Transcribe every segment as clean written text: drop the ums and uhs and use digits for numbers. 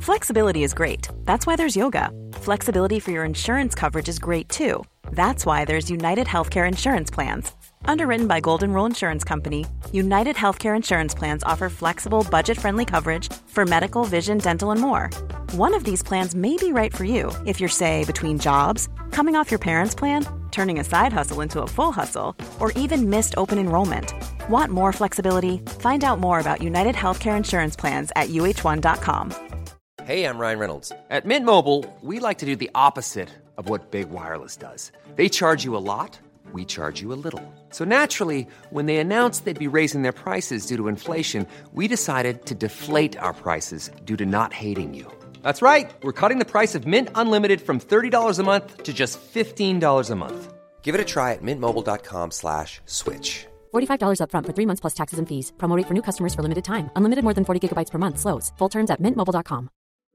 Flexibility is great. That's why there's yoga. Flexibility for your insurance coverage is great too. That's why there's United Healthcare Insurance Plans. Underwritten by Golden Rule Insurance Company, United Healthcare Insurance Plans offer flexible, budget-friendly coverage for medical, vision, dental, and more. One of these plans may be right for you if you're, say, between jobs, coming off your parents' plan, turning a side hustle into a full hustle, or even missed open enrollment. Want more flexibility? Find out more about United Healthcare Insurance Plans at uh1.com. Hey, I'm Ryan Reynolds. At Mint Mobile, we like to do the opposite of what Big Wireless does. They charge you a lot, we charge you a little. So naturally, when they announced they'd be raising their prices due to inflation, we decided to deflate our prices due to not hating you. That's right. We're cutting the price of Mint Unlimited from $30 a month to just $15 a month. Give it a try at mintmobile.com/switch. $45 up front for 3 months plus taxes and fees. Promo rate for new customers for limited time. Unlimited more than 40 gigabytes per month. Slows full terms at mintmobile.com.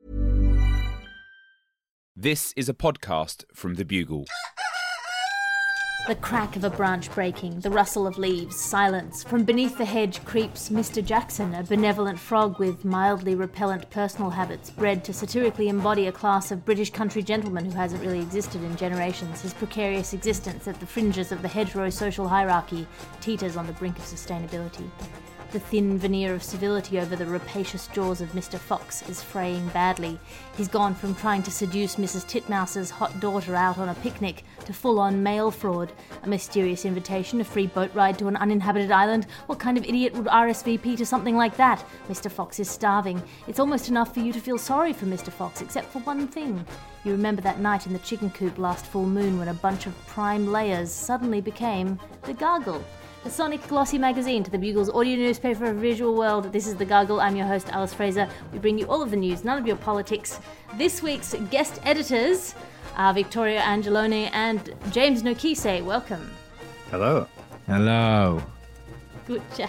This is a podcast from The Bugle. The crack of a branch breaking, the rustle of leaves, silence. From beneath the hedge creeps Mr. Jackson, a benevolent frog with mildly repellent personal habits, bred to satirically embody a class of British country gentlemen who hasn't really existed in generations. His precarious existence at the fringes of the hedgerow social hierarchy teeters on the brink of sustainability. The thin veneer of civility over the rapacious jaws of Mr. Fox is fraying badly. He's gone from trying to seduce Mrs. Titmouse's hot daughter out on a picnic to full-on mail fraud. A mysterious invitation, a free boat ride to an uninhabited island. What kind of idiot would RSVP to something like that? Mr. Fox is starving. It's almost enough for you to feel sorry for Mr. Fox, except for one thing. You remember that night in the chicken coop last full moon when a bunch of prime layers suddenly became the Gargle. The sonic glossy magazine to the Bugle's audio newspaper of visual world. This is The Gargle. I'm your host, Alice Fraser. We bring you all of the news, none of your politics. This week's guest editors are Victoria Angeloni and James Nokise. Welcome. Hello. Hello. Good chat.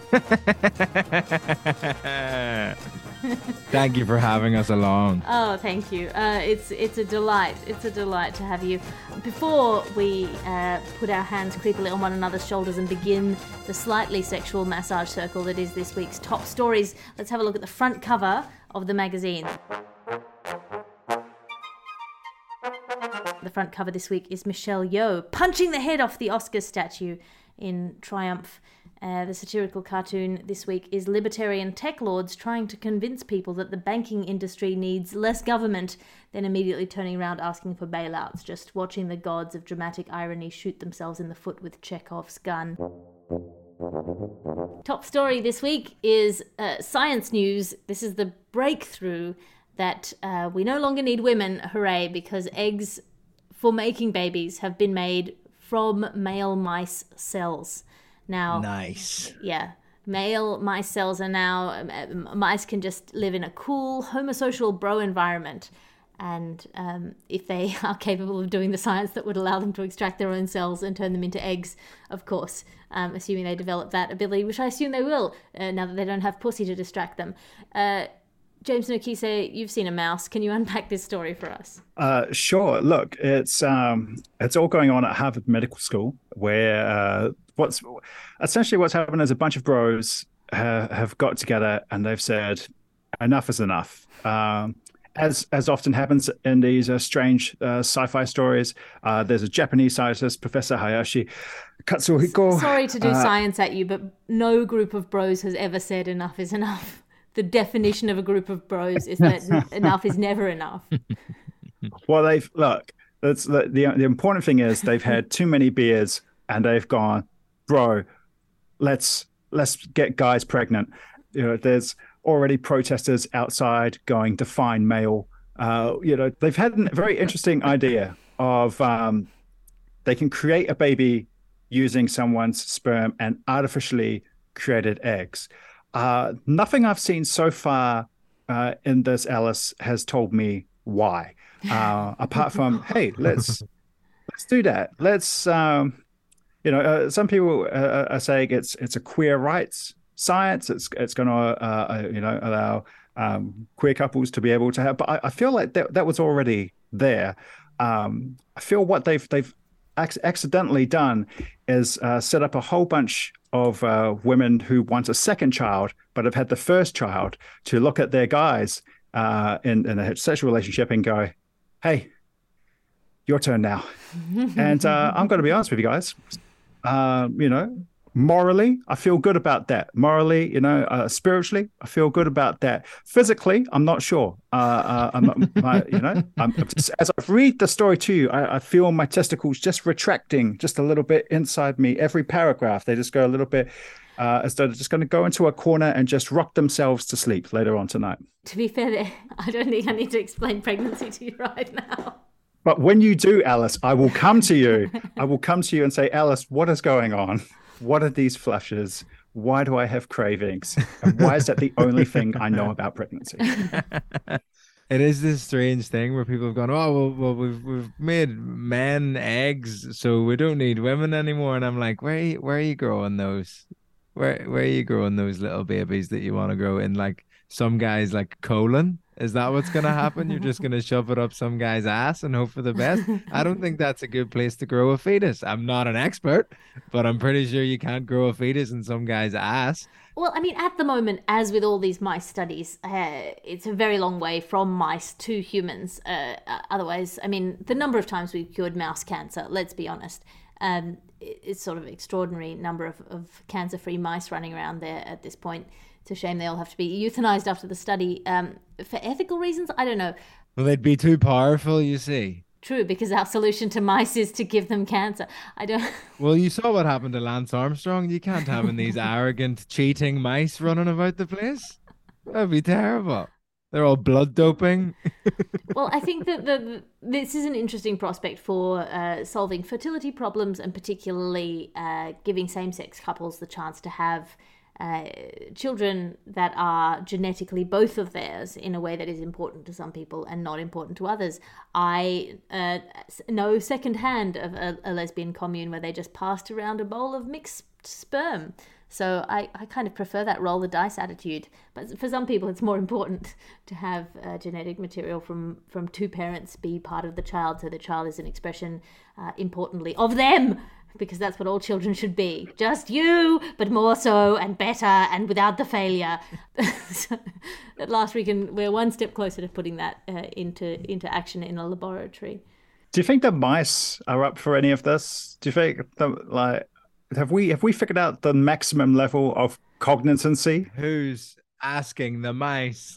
Thank you for having us along. Oh, thank you. It's a delight. It's a delight to have you. Before we put our hands creepily on one another's shoulders and begin the slightly sexual massage circle that is this week's top stories, let's have a look at the front cover of the magazine. The front cover this week is Michelle Yeoh punching the head off the Oscar statue in triumph. The satirical cartoon this week is libertarian tech lords trying to convince people that the banking industry needs less government, then immediately turning around asking for bailouts, just watching the gods of dramatic irony shoot themselves in the foot with Chekhov's gun. Top story this week is science news. This is the breakthrough that we no longer need women, hooray, because eggs for making babies have been made from male mice cells. Now, Nice. Yeah, male mice cells are now, mice can just live in a cool, homosocial bro environment. And if they are capable of doing the science that would allow them to extract their own cells and turn them into eggs, of course, assuming they develop that ability, which I assume they will, now that they don't have pussy to distract them. James Nokise, you've seen a mouse. Can you unpack this story for us? Sure. Look, it's all going on at Harvard Medical School, where what's happened is a bunch of bros have got together and they've said enough is enough. As often happens in these strange sci-fi stories, there's a Japanese scientist, Professor Hayashi Katsuhiko. Sorry to do science at you, but no group of bros has ever said enough is enough. The definition of a group of bros is that enough is never enough. Well, that's the important thing is they've had too many beers and they've gone, bro, let's get guys pregnant. You know, there's already protesters outside going define male. They've had a very interesting idea of they can create a baby using someone's sperm and artificially created eggs. Nothing I've seen so far in this, Alice, has told me why. Apart from, hey, let's do that. Let's, some people are saying it's a queer rights science. It's going to allow queer couples to be able to have. But I feel like that was already there. I feel what they've accidentally done is set up a whole bunch of women who want a second child but have had the first child to look at their guys in a heterosexual relationship and go, hey, your turn now. And I'm going to be honest with you guys. Morally, I feel good about that. Morally, spiritually, I feel good about that. Physically, I'm not sure. As I read the story to you, I feel my testicles just retracting just a little bit inside me. Every paragraph, they just go a little bit as though they're just going to go into a corner and just rock themselves to sleep later on tonight. To be fair, I don't think I need to explain pregnancy to you right now. But when you do, Alice, I will come to you. I will come to you and say, Alice, what is going on? What are these flushes? Why do I have cravings? And why is that the only thing I know about pregnancy? It is this strange thing where people have gone, oh, well, we've made men eggs, so we don't need women anymore. And I'm like, where are you growing those? Where are you growing those little babies that you want to grow in? Like some guys like colon? Is that what's going to happen? You're just going to shove it up some guy's ass and hope for the best? I don't think that's a good place to grow a fetus. I'm not an expert, but I'm pretty sure you can't grow a fetus in some guy's ass. Well, I mean, at the moment, as with all these mice studies, it's a very long way from mice to humans. Otherwise, I mean, the number of times we've cured mouse cancer, let's be honest, it's sort of extraordinary number of cancer-free mice running around there at this point. It's a shame they all have to be euthanized after the study. For ethical reasons, I don't know. Well, they'd be too powerful, you see. True, because our solution to mice is to give them cancer. I don't... Well, you saw what happened to Lance Armstrong. You can't have these arrogant, cheating mice running about the place. That'd be terrible. They're all blood doping. Well, I think that this is an interesting prospect for solving fertility problems and particularly giving same-sex couples the chance to have children that are genetically both of theirs in a way that is important to some people and not important to others. I know secondhand of a lesbian commune where they just passed around a bowl of mixed sperm. So I kind of prefer that roll the dice attitude. But for some people, it's more important to have genetic material from two parents be part of the child, so the child is an expression, importantly, of them. Because that's what all children should be. Just you, but more so and better and without the failure. So, at last, we're one step closer to putting that into action in a laboratory. Do you think the mice are up for any of this? Do you think have we figured out the maximum level of cognitancy? Who's asking the mice?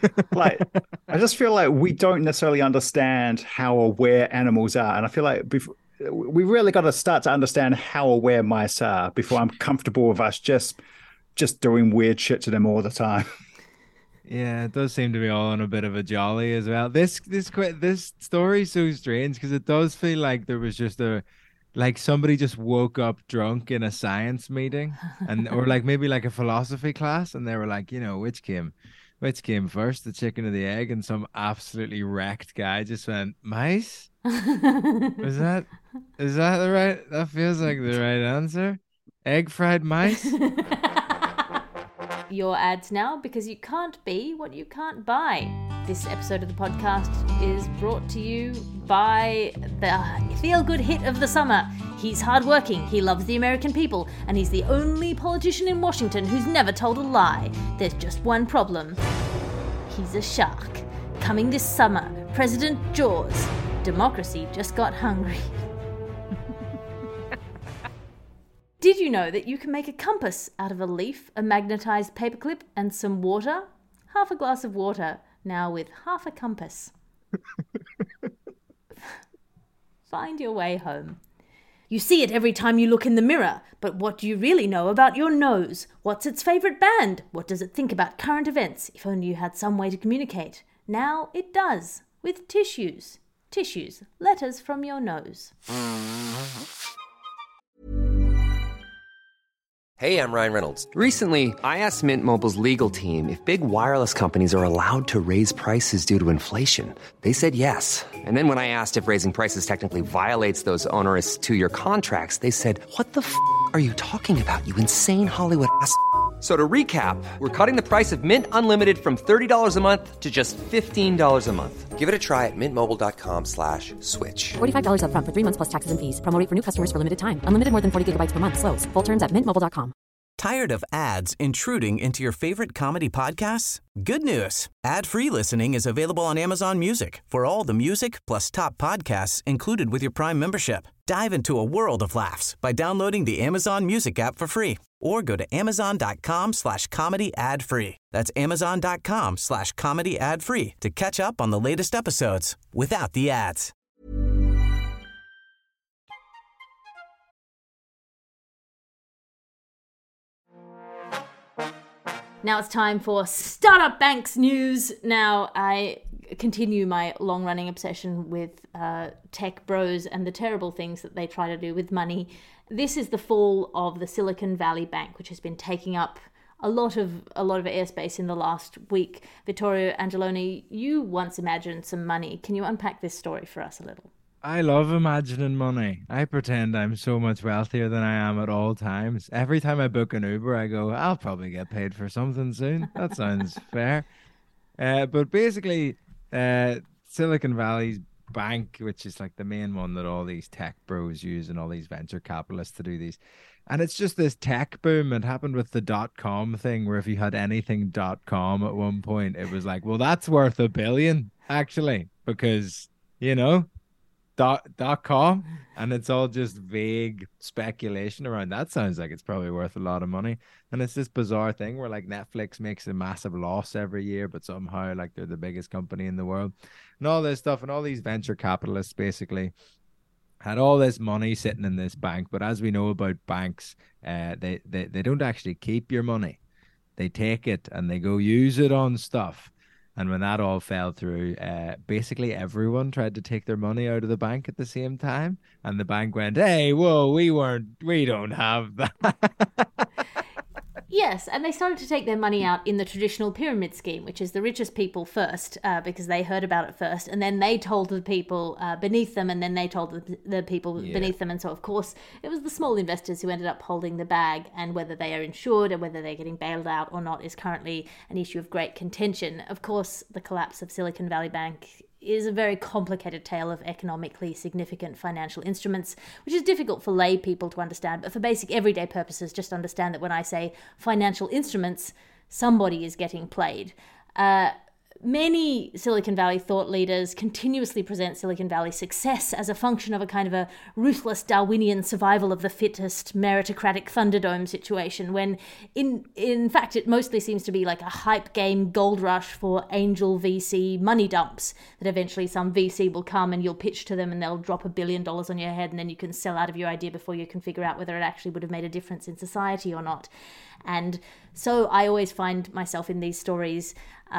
I just feel like we don't necessarily understand how aware animals are, and I feel like we really got to start to understand how aware mice are before I'm comfortable with us just doing weird shit to them all the time. Yeah, it does seem to be all on a bit of a jolly as well. This story is so strange because it does feel like there was just somebody just woke up drunk in a science meeting or maybe a philosophy class, and they were like, which came first, the chicken or the egg? And some absolutely wrecked guy just went, mice? Is that the right? That feels like the right answer. Egg fried mice. Your ads now, because you can't be what you can't buy. This episode of the podcast is brought to you by the feel-good hit of the summer. He's hardworking, he loves the American people, and he's the only politician in Washington who's never told a lie. There's just one problem. He's a shark. Coming this summer, President Jaws. Democracy just got hungry. Did you know that you can make a compass out of a leaf, a magnetized paperclip, and some water? Half a glass of water, now with half a compass. Find your way home. You see it every time you look in the mirror, but what do you really know about your nose? What's its favourite band? What does it think about current events? If only you had some way to communicate. Now it does, with tissues. Tissues, letters from your nose. Hey, I'm Ryan Reynolds. Recently, I asked Mint Mobile's legal team if big wireless companies are allowed to raise prices due to inflation. They said yes. And then when I asked if raising prices technically violates those onerous 2-year contracts, they said, "What the f*** are you talking about, you insane Hollywood ass?" So to recap, we're cutting the price of Mint Unlimited from $30 a month to just $15 a month. Give it a try at mintmobile.com/switch. $45 up front for 3 months plus taxes and fees. Promo rate for new customers for limited time. Unlimited more than 40 gigabytes per month. Slows full terms at mintmobile.com. Tired of ads intruding into your favorite comedy podcasts? Good news. Ad-free listening is available on Amazon Music for all the music plus top podcasts included with your Prime membership. Dive into a world of laughs by downloading the Amazon Music app for free or go to amazon.com/comedy ad-free. That's amazon.com/comedy ad-free to catch up on the latest episodes without the ads. Now it's time for Startup Banks news. Now I continue my long-running obsession with tech bros and the terrible things that they try to do with money. This is the fall of the Silicon Valley Bank, which has been taking up a lot of airspace in the last week. Vittorio Angeloni, you once imagined some money. Can you unpack this story for us a little? I love imagining money. I pretend I'm so much wealthier than I am at all times. Every time I book an Uber, I go, I'll probably get paid for something soon. That sounds fair. But basically, Silicon Valley's bank, which is like the main one that all these tech bros use and all these venture capitalists to do these. And it's just this tech boom. It happened with the .com thing, where if you had anything .com at one point, it was like, well, that's worth $1 billion, actually, because, you know, .com, and it's all just vague speculation around that. Sounds like it's probably worth a lot of money. And it's this bizarre thing where like Netflix makes a massive loss every year, but somehow like they're the biggest company in the world and all this stuff. And all these venture capitalists basically had all this money sitting in this bank. But as we know about banks, they don't actually keep your money. They take it and they go use it on stuff. And when that all fell through, basically everyone tried to take their money out of the bank at the same time. And the bank went, hey, whoa, we don't have that. Yes, and they started to take their money out in the traditional pyramid scheme, which is the richest people first, because they heard about it first, and then they told the people beneath them, and then they told the people beneath them. And so, of course, it was the small investors who ended up holding the bag, and whether they are insured and whether they're getting bailed out or not is currently an issue of great contention. Of course, the collapse of Silicon Valley Bank is a very complicated tale of economically significant financial instruments, which is difficult for lay people to understand. But for basic everyday purposes, just understand that when I say financial instruments, somebody is getting played. Many Silicon Valley thought leaders continuously present Silicon Valley's success as a function of a kind of a ruthless Darwinian survival of the fittest meritocratic Thunderdome situation, when in fact it mostly seems to be like a hype game gold rush for angel VC money dumps, that eventually some VC will come and you'll pitch to them and they'll drop $1 billion on your head, and then you can sell out of your idea before you can figure out whether it actually would have made a difference in society or not. And so I always find myself in these stories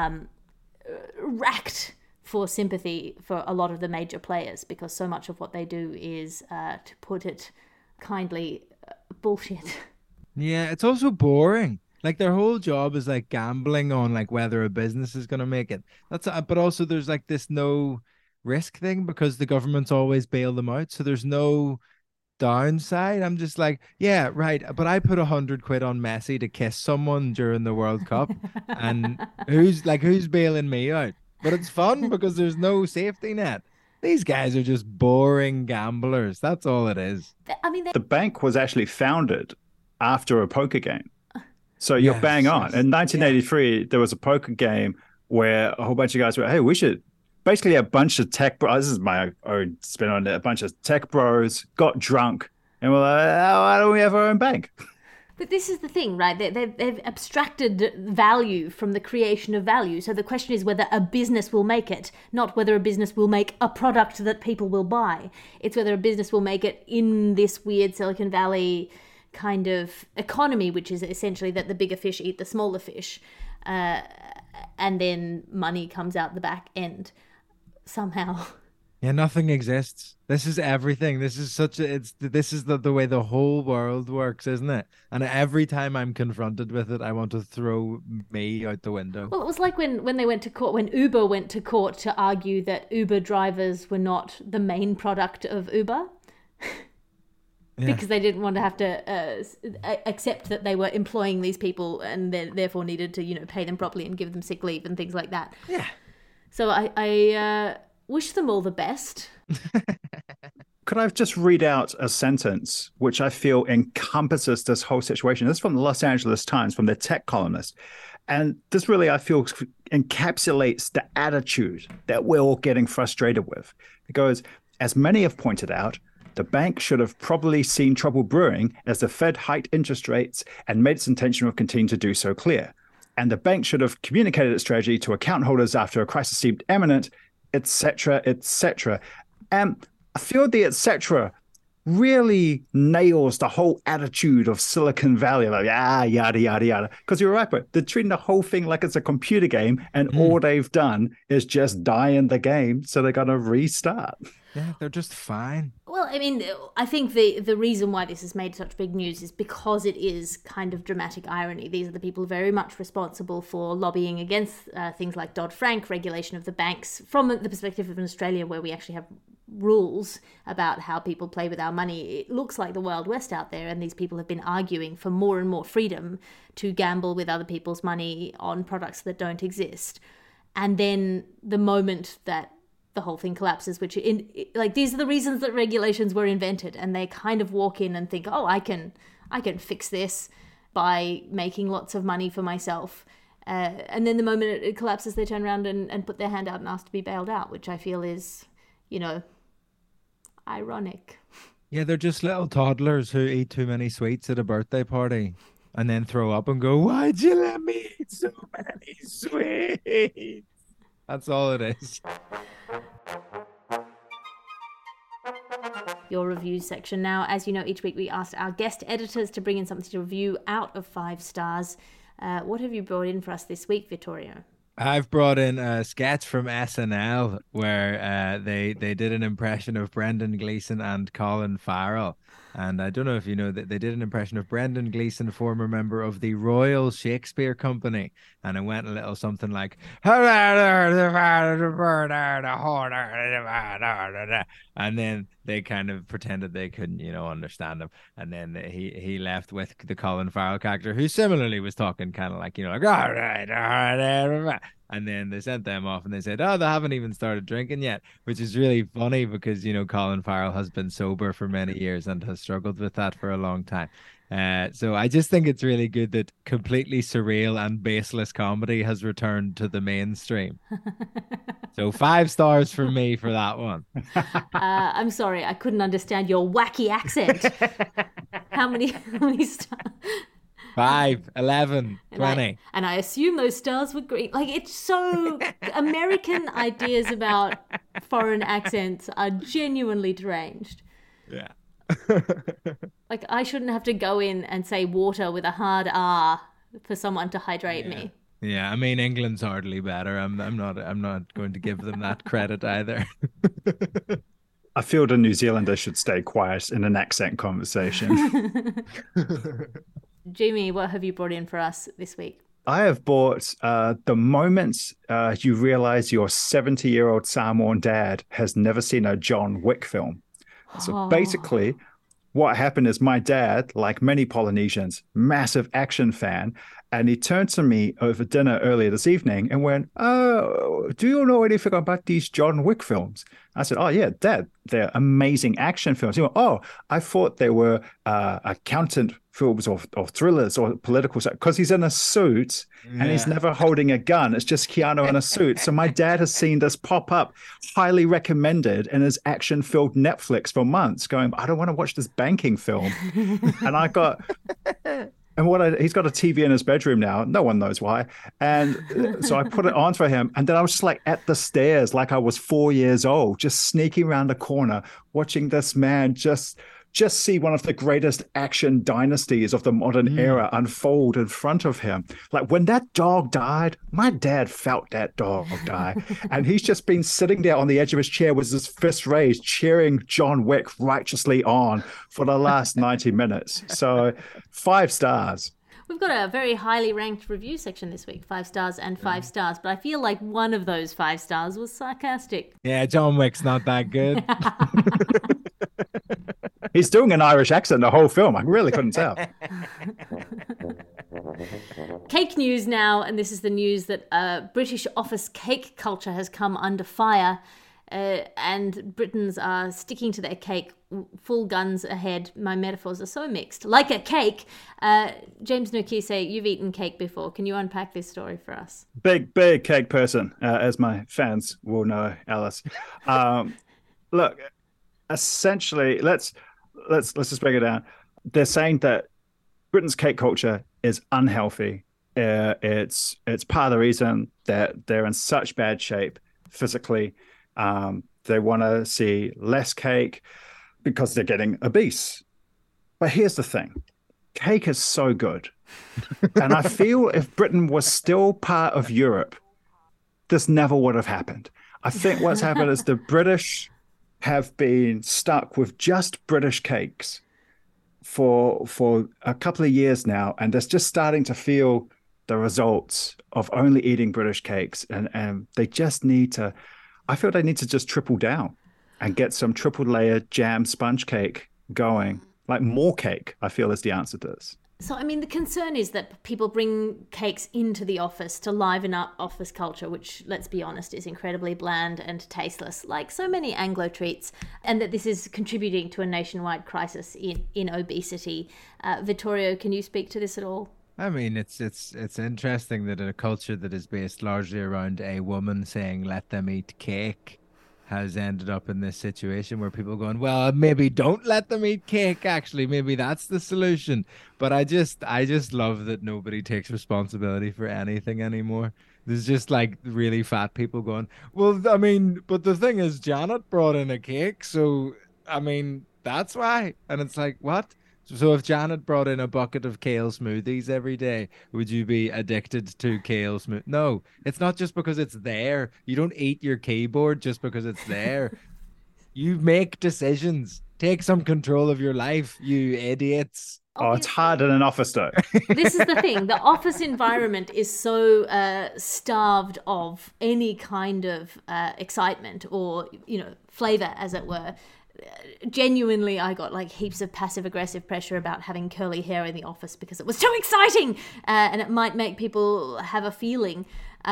racked for sympathy for a lot of the major players, because so much of what they do is, to put it kindly, bullshit. Yeah, it's also boring. Like their whole job is like gambling on like whether a business is going to make it. But also there's like this no risk thing because the government's always bail them out. So there's no downside. I'm just like, yeah, right. But I put 100 quid on Messi to kiss someone during the World Cup, and who's bailing me out? But it's fun because there's no safety net. These guys are just boring gamblers. That's all it is. I mean, the bank was actually founded after a poker game. So you're bang on. In 1983, there was a poker game where a whole bunch of guys were, hey, we should. Basically, a bunch of tech bros, this is my own spin on it, a bunch of tech bros got drunk and were like, why don't we have our own bank? But this is the thing, right? They've abstracted value from the creation of value. So the question is whether a business will make it, not whether a business will make a product that people will buy. It's whether a business will make it in this weird Silicon Valley kind of economy, which is essentially that the bigger fish eat the smaller fish. And then money comes out the back end somehow. Yeah, nothing exists. This is everything. This is the way the whole world works, isn't it? And every time I'm confronted with it, I want to throw me out the window. Well, it was like when they went to court, when Uber went to court to argue that Uber drivers were not the main product of Uber. Because they didn't want to have to accept that they were employing these people and therefore needed to, pay them properly and give them sick leave and things like that. Yeah. So I wish them all the best. Could I just read out a sentence which I feel encompasses this whole situation? This is from the Los Angeles Times, from their tech columnist. And this really, I feel, encapsulates the attitude that we're all getting frustrated with. It goes, as many have pointed out, the bank should have probably seen trouble brewing as the Fed hiked interest rates and made its intention of continuing to do so clear. And the bank should have communicated its strategy to account holders after a crisis seemed imminent, etc., etc. And I feel the etc. really nails the whole attitude of Silicon Valley, like, yada, yada, yada. Because you're right, but they're treating the whole thing like it's a computer game, and all they've done is just die in the game, so they're going to restart. Yeah, they're just fine. Well, I mean, I think the reason why this has made such big news is because it is kind of dramatic irony. These are the people very much responsible for lobbying against things like Dodd-Frank, regulation of the banks, from the perspective of Australia, where we actually have rules about how people play with our money. It looks like the Wild West out there, and these people have been arguing for more and more freedom to gamble with other people's money on products that don't exist. And then the moment that the whole thing collapses, which these are the reasons that regulations were invented, and they kind of walk in and think, oh, I can fix this by making lots of money for myself. And then the moment it collapses, they turn around and put their hand out and ask to be bailed out, which I feel is, ironic. Yeah, they're just little toddlers who eat too many sweets at a birthday party and then throw up and go, why'd you let me eat so many sweets? That's all it is. Your reviews section now. As you know, each week we asked our guest editors to bring in something to review out of 5 stars. What have you brought in for us this week, Vittorio? I've brought in a sketch from SNL where they did an impression of Brendan Gleeson and Colin Farrell. And I don't know if you know that they did an impression of Brendan Gleeson, former member of the Royal Shakespeare Company. And it went a little something like, and then they kind of pretended they couldn't, understand him. And then he left with the Colin Farrell character, who similarly was talking kind of like, like, all right. And then they sent them off and they said, oh, they haven't even started drinking yet, which is really funny because, Colin Farrell has been sober for many years and has struggled with that for a long time. So I just think it's really good that completely surreal and baseless comedy has returned to the mainstream. So 5 stars from me for that one. I'm sorry, I couldn't understand your wacky accent. How many stars? 5, 11, 20. And I assume those stars were green. Like, it's so... American ideas about foreign accents are genuinely deranged. Yeah. Like, I shouldn't have to go in and say water with a hard R for someone to hydrate me. Yeah, I mean, England's hardly better. I'm not going to give them that credit either. I feel the New Zealander should stay quiet in an accent conversation. Jimmy, what have you brought in for us this week? I have bought the moment you realize your 70-year-old Samoan dad has never seen a John Wick film. So basically, what happened is my dad, like many Polynesians, massive action fan, and he turned to me over dinner earlier this evening and went, oh, do you know anything about these John Wick films? I said, oh, yeah, Dad, they're amazing action films. He went, oh, I thought they were accountant films or thrillers or political stuff, because he's in a suit and he's never holding a gun. It's just Keanu in a suit. So my dad has seen this pop up, highly recommended in his action-filled Netflix for months, going, I don't want to watch this banking film. And I got... And he's got a TV in his bedroom now. No one knows why. And so I put it on for him. And then I was just like at the stairs, like I was 4 years old, just sneaking around the corner, watching this man just see one of the greatest action dynasties of the modern era unfold in front of him. Like when that dog died, my dad felt that dog die. And he's just been sitting there on the edge of his chair with his fist raised, cheering John Wick righteously on for the last 90 minutes. So 5 stars. We've got a very highly ranked review section this week, 5 stars and 5 stars. But I feel like one of those 5 stars was sarcastic. Yeah, John Wick's not that good. He's doing an Irish accent the whole film. I really couldn't tell. Cake news now, and this is the news that British office cake culture has come under fire, and Britons are sticking to their cake full guns ahead. My metaphors are so mixed. Like a cake. James Nokise, you've eaten cake before. Can you unpack this story for us? Big cake person, as my fans will know, Alice. Look, essentially, let's just break it down. They're saying that Britain's cake culture is unhealthy. It's part of the reason that they're in such bad shape physically. They want to see less cake because they're getting obese. But here's the thing. Cake is so good. And I feel if Britain was still part of Europe, this never would have happened. I think what's happened is the British have been stuck with just British cakes for a couple of years now, and they're just starting to feel the results of only eating British cakes, and they just need to, I feel they need to just triple down and get some triple layer jam sponge cake going. Like more cake, I feel, is the answer to this. So, I mean, the concern is that people bring cakes into the office to liven up office culture, which, let's be honest, is incredibly bland and tasteless, like so many Anglo treats, and that this is contributing to a nationwide crisis in obesity. Vittorio, can you speak to this at all? I mean, it's interesting that in a culture that is based largely around a woman saying, let them eat cake, has ended up in this situation where people are going, well, maybe don't let them eat cake. Actually, maybe that's the solution. But I just love that nobody takes responsibility for anything anymore. There's just like really fat people going, well, I mean, but the thing is, Janet brought in a cake. So, I mean, that's why. And it's like, what? So if Janet brought in a bucket of kale smoothies every day, would you be addicted to kale smoothie? No, it's not just because it's there. You don't eat your keyboard just because it's there. You make decisions. Take some control of your life, you idiots. Oh, it's hard in an office, though. This is the thing. The office environment is so starved of any kind of excitement or, flavor, as it were. Genuinely, I got like heaps of passive aggressive pressure about having curly hair in the office because it was too exciting and it might make people have a feeling.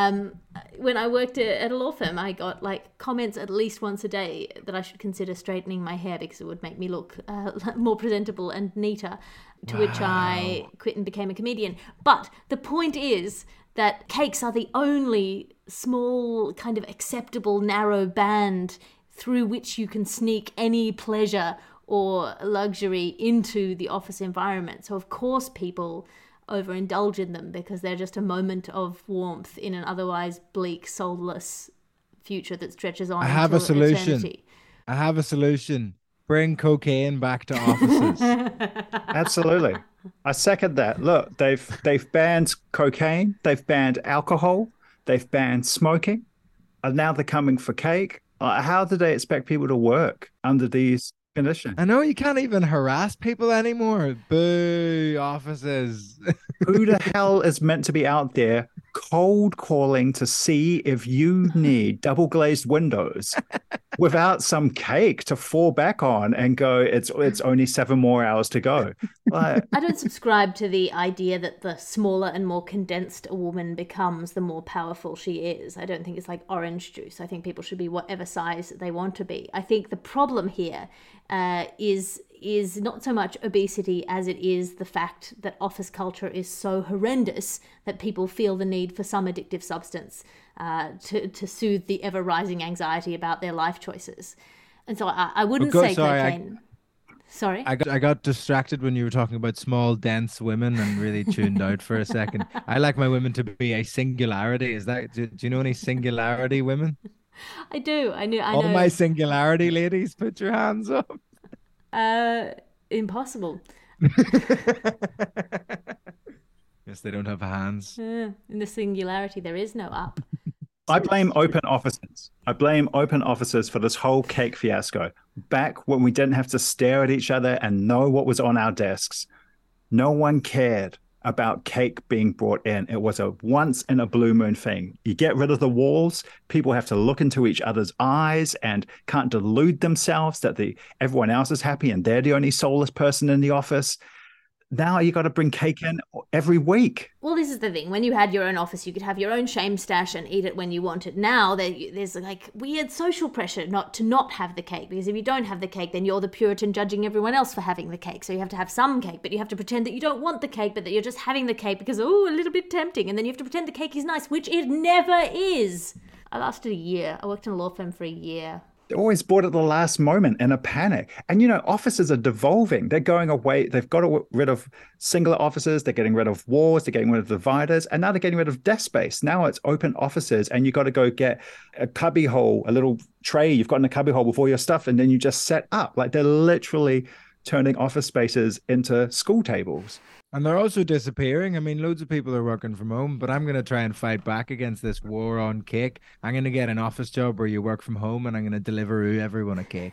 When I worked at a law firm, I got like comments at least once a day that I should consider straightening my hair because it would make me look more presentable and neater, to which I quit and became a comedian. But the point is that cakes are the only small kind of acceptable narrow band through which you can sneak any pleasure or luxury into the office environment. So of course people overindulge in them because they're just a moment of warmth in an otherwise bleak, soulless future that stretches on. I have a solution. Eternity. I have a solution. Bring cocaine back to offices. Absolutely. I second that. Look, they've banned cocaine, they've banned alcohol, they've banned smoking, and now they're coming for cake. How do they expect people to work under these conditions? I know you can't even harass people anymore. Boo, offices. Who the hell is meant to be out there cold calling to see if you need double glazed windows without some cake to fall back on and go, it's only 7 more hours to go? Like, I don't subscribe to the idea that the smaller and more condensed a woman becomes, the more powerful she is. I don't think it's like orange juice. I think people should be whatever size they want to be. I think the problem here is not so much obesity as it is the fact that office culture is so horrendous that people feel the need for some addictive substance to soothe the ever-rising anxiety about their life choices. And so I wouldn't say cocaine. Sorry? I got distracted when you were talking about small, dense women and really tuned out for a second. I like my women to be a singularity. Is that, do you know any singularity women? I do. I know. All my singularity ladies, put your hands up. Impossible. Yes, they don't have hands. In the singularity, there is no up. I blame open offices. I blame open offices for this whole cake fiasco. Back when we didn't have to stare at each other and know what was on our desks, no one cared about cake being brought in. It was a once in a blue moon thing. You get rid of the walls, people have to look into each other's eyes and can't delude themselves that everyone else is happy and they're the only soulless person in the office. now you got to bring cake in every week. Well, this is the thing. When you had your own office, you could have your own shame stash and eat it when you wanted. Now there's like weird social pressure not have the cake, because if you don't have the cake, then you're the Puritan judging everyone else for having the cake. So you have to have some cake, but you have to pretend that you don't want the cake, but that you're just having the cake because, oh, a little bit tempting. And then you have to pretend the cake is nice, which it never is. I lasted a year. I worked in a law firm for a year. They always bought at the last moment in a panic. And, offices are devolving. They're going away. They've got rid of singular offices. They're getting rid of walls. They're getting rid of dividers. And now they're getting rid of desk space. Now it's open offices, and you got to go get a cubby hole, a little tray you've got in a cubby hole with all your stuff, and then you just set up. Like, they're literally turning office spaces into school tables. And they're also disappearing. I mean, loads of people are working from home, but I'm going to try and fight back against this war on cake. I'm going to get an office job where you work from home, and I'm going to deliver everyone a cake.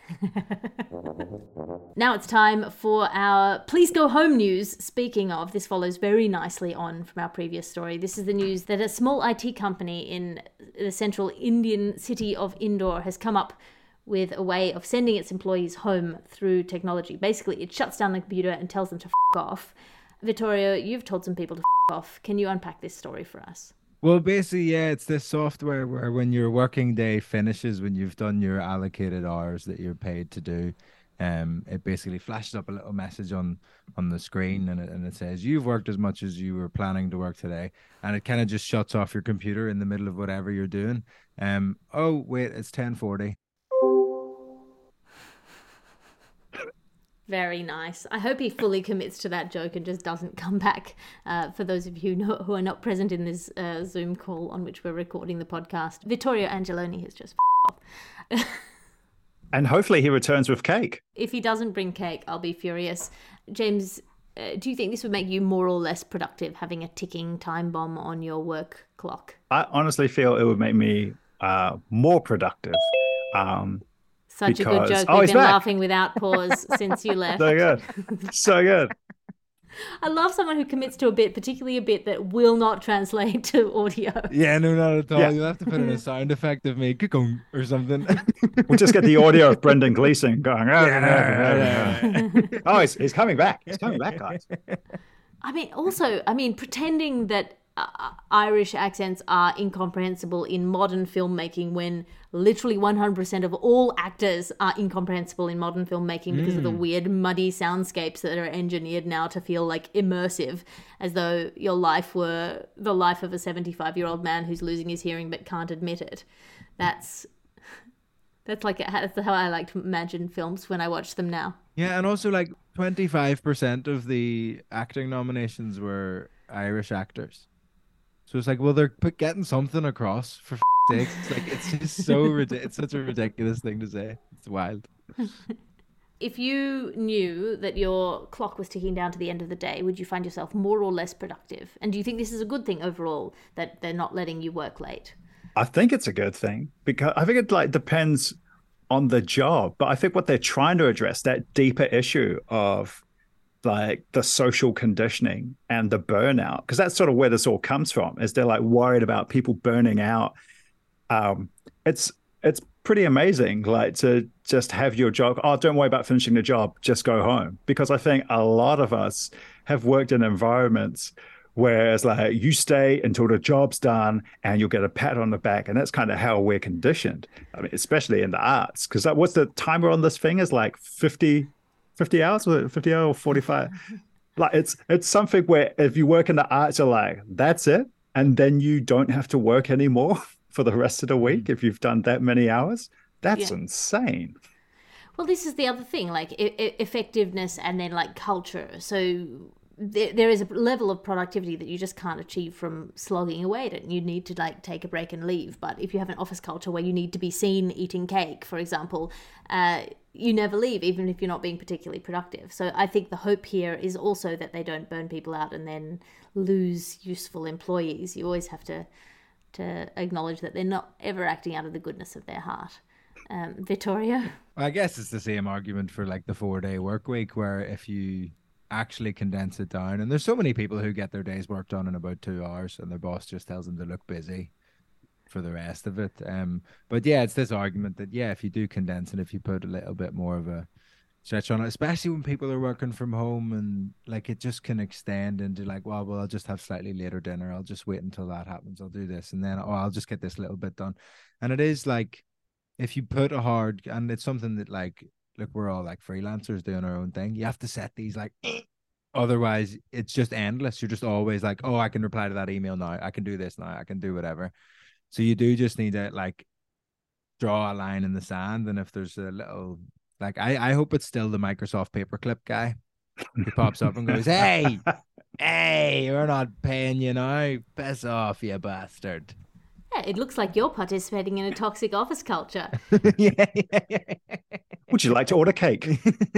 Now it's time for our Please Go Home news. Speaking of, this follows very nicely on from our previous story. This is the news that a small IT company in the central Indian city of Indore has come up with a way of sending its employees home through technology. Basically, it shuts down the computer and tells them to f*** off. Vittorio, you've told some people to f*** off. Can you unpack this story for us? Well, basically, yeah, it's this software where when your working day finishes, when you've done your allocated hours that you're paid to do, it basically flashes up a little message on the screen, and it says you've worked as much as you were planning to work today, and it kind of just shuts off your computer in the middle of whatever you're doing. Oh wait, it's 10:40. Very nice. I hope he fully commits to that joke and just doesn't come back. For those of you who are not present in this Zoom call on which we're recording the podcast, Vittorio Angeloni has just off. And hopefully he returns with cake. If he doesn't bring cake, I'll be furious. James, do you think this would make you more or less productive, having a ticking time bomb on your work clock? I honestly feel it would make me more productive. Such a good joke. We've been laughing without pause since you left. So good. So good. I love someone who commits to a bit, particularly a bit that will not translate to audio. Yeah, no, not at all. Yeah. You'll have to put in a sound effect of me or something. We'll just get the audio of Brendan Gleeson going. Oh, he's coming back. He's coming back, guys. I mean, pretending that Irish accents are incomprehensible in modern filmmaking when literally 100% of all actors are incomprehensible in modern filmmaking because of the weird muddy soundscapes that are engineered now to feel like immersive, as though your life were the life of a 75-year-old man who's losing his hearing but can't admit it. That's how I like to imagine films when I watch them now. Yeah, and also like 25% of the acting nominations were Irish actors. So it's like, well, they're getting something across, for sake. It's like, it's just so it's such a ridiculous thing to say. It's wild. If you knew that your clock was ticking down to the end of the day, would you find yourself more or less productive? And do you think this is a good thing overall, that they're not letting you work late? I think it's a good thing, because I think it depends on the job. But I think what they're trying to address, that deeper issue of like the social conditioning and the burnout, because that's sort of where this all comes from, is they're like worried about people burning out. It's pretty amazing, like, to just have your job. Oh, don't worry about finishing the job, just go home. Because I think a lot of us have worked in environments where it's like you stay until the job's done and you'll get a pat on the back, and that's kind of how we're conditioned. I mean, especially in the arts, because what's the timer on this thing is like 50 hours, or 50 hours or 45. Like it's something where if you work in the arts, you're like, that's it, and then you don't have to work anymore for the rest of the week if you've done that many hours. That's insane. Well, this is the other thing, like effectiveness and then like culture. So there is a level of productivity that you just can't achieve from slogging away at it. You need to like take a break and leave. But if you have an office culture where you need to be seen eating cake, for example, you never leave, even if you're not being particularly productive. So I think the hope here is also that they don't burn people out and then lose useful employees. You always have to acknowledge that they're not ever acting out of the goodness of their heart. Vittorio? I guess it's the same argument for like the 4-day work week, where if you actually condense it down, and there's so many people who get their day's work done in about 2 hours and their boss just tells them to look busy for the rest of it. But yeah, it's this argument that, yeah, if you do condense it, if you put a little bit more of a stretch on it, especially when people are working from home, and like it just can extend into like, well, I'll just have slightly later dinner. I'll just wait until that happens. I'll do this, and then I'll just get this little bit done. And it is like, if you put a hard, and it's something that like, look, we're all like freelancers doing our own thing. You have to set these like, otherwise it's just endless. You're just always like, oh, I can reply to that email now. I can do this now. I can do whatever. So you do just need to like draw a line in the sand. And if there's a little, like, I hope it's still the Microsoft paperclip guy who pops up and goes, hey, we're not paying you now. Piss off, you bastard. Yeah, it looks like you're participating in a toxic office culture. Yeah. Would you like to order cake?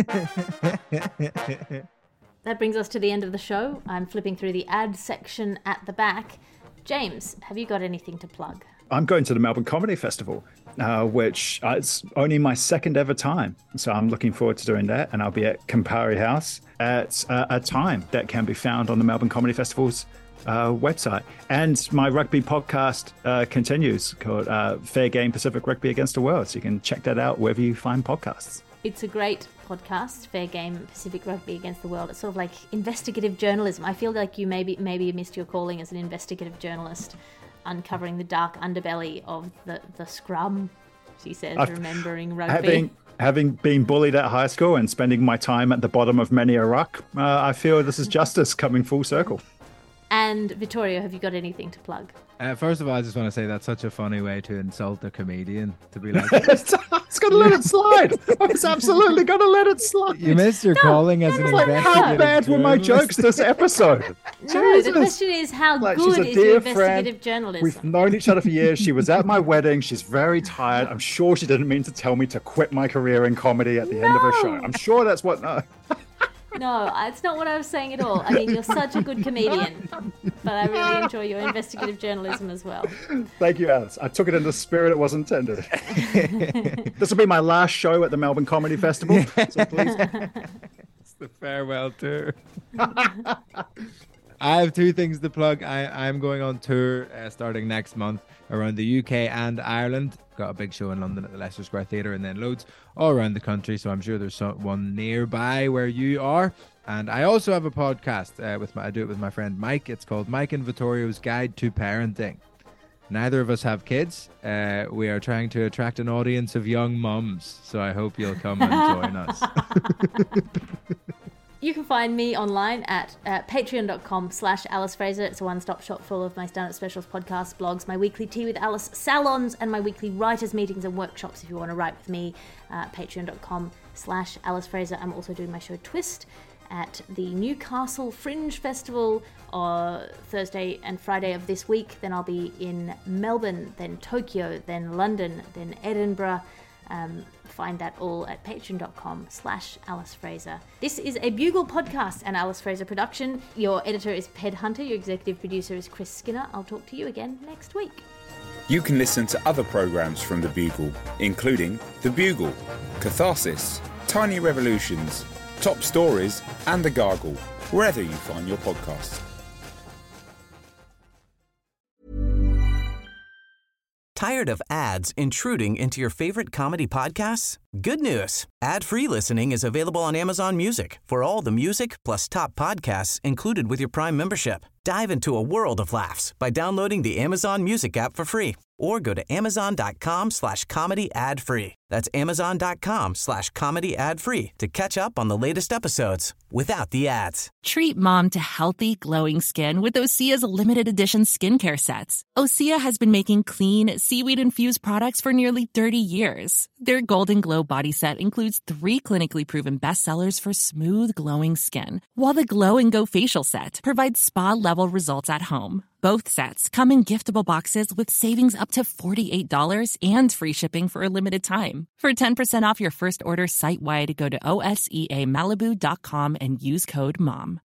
That brings us to the end of the show. I'm flipping through the ad section at the back. James, have you got anything to plug? I'm going to the Melbourne Comedy Festival, which it's only my second ever time. So I'm looking forward to doing that. And I'll be at Campari House at a time that can be found on the Melbourne Comedy Festival's website. And my rugby podcast continues, called Fair Game Pacific Rugby Against the World. So you can check that out wherever you find podcasts. It's a great podcast, Fair Game Pacific Rugby Against the World. It's sort of like investigative journalism. I feel like you maybe you missed your calling as an investigative journalist, uncovering the dark underbelly of the scrum, she says, remembering rugby. Having been bullied at high school and spending my time at the bottom of many a ruck, I feel this is justice coming full circle. And Vittorio, have you got anything to plug? First of all, I just want to say that's such a funny way to insult a comedian, to be like, it's going to let it slide. I was absolutely going to let it slide. You missed your calling as an investigative How bad were my jokes this episode? No, Jesus. the question is, how Like, good she's a is dear your investigative friend. journalism? We've known each other for years. She was at my wedding. She's very tired. I'm sure she didn't mean to tell me to quit my career in comedy at the end of her show. I'm sure that's what... No, it's not what I was saying at all. I mean, you're such a good comedian, but I really enjoy your investigative journalism as well. Thank you, Alice. I took it in the spirit it was intended. This will be my last show at the Melbourne Comedy Festival, so please. It's the farewell tour. I have two things to plug. I'm going on tour starting next month around the UK and Ireland. Got a big show in London at the Leicester Square Theatre, and then loads all around the country. So I'm sure there's one nearby where you are. And I also have a podcast I do it with my friend Mike. It's called Mike and Vittorio's Guide to Parenting. Neither of us have kids. We are trying to attract an audience of young mums. So I hope you'll come and join us. You can find me online at patreon.com/Alice Fraser. It's a one-stop shop full of my stand-up specials, podcasts, blogs, my weekly Tea with Alice salons, and my weekly writers' meetings and workshops. If you want to write with me, patreon.com/Alice Fraser. I'm also doing my show Twist at the Newcastle Fringe Festival Thursday and Friday of this week. Then I'll be in Melbourne, then Tokyo, then London, then Edinburgh. Find that all at patreon.com/Alice Fraser. This is a Bugle podcast and Alice Fraser production. Your editor is Ped Hunter. Your executive producer is Chris Skinner. I'll talk to you again next week. You can listen to other programmes from The Bugle, including The Bugle, Catharsis, Tiny Revolutions, Top Stories, and The Gargle, wherever you find your podcasts. Tired of ads intruding into your favorite comedy podcasts? Good news. Ad-free listening is available on Amazon Music for all the music plus top podcasts included with your Prime membership. Dive into a world of laughs by downloading the Amazon Music app for free or go to amazon.com/comedy ad-free. That's amazon.com/comedy ad-free to catch up on the latest episodes without the ads. Treat mom to healthy, glowing skin with Osea's limited edition skincare sets. Osea has been making clean, seaweed-infused products for nearly 30 years. Their Golden Glow body set includes 3 clinically proven bestsellers for smooth, glowing skin, while the Glow and Go facial set provides spa-level results at home. Both sets come in giftable boxes with savings up to $48 and free shipping for a limited time. For 10% off your first order site-wide, go to OSEAMalibu.com and use code MOM.